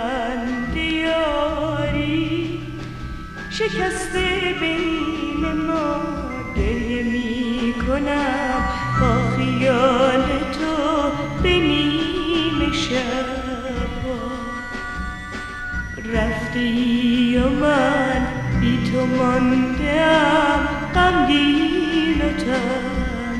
بند یاری شکسته بین ما گریه می کنم با خیال تو به نیم شبا رفتی و من بی تو ماندم غمگین و تنها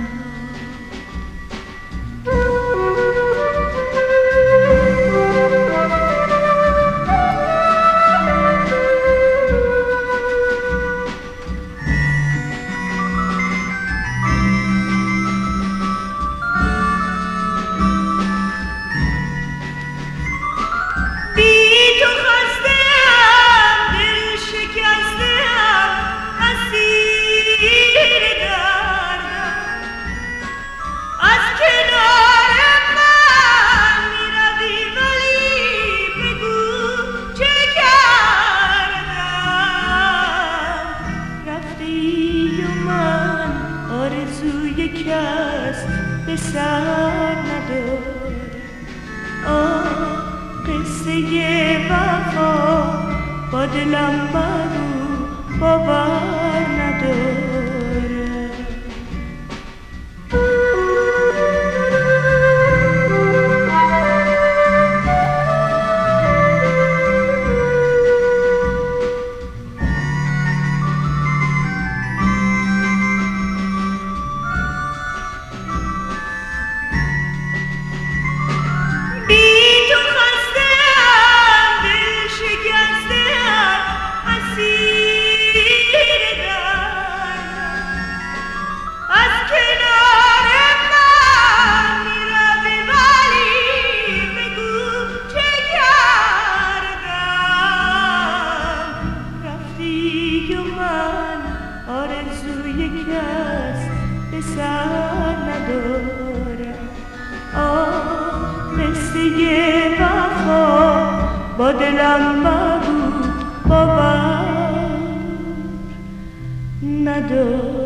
آرزوی کس به سر نداره قصه وفا با دلم بگو باور نداره آرزوی کس به سر ندارم قصه وفا با دلم بگو باور ندارم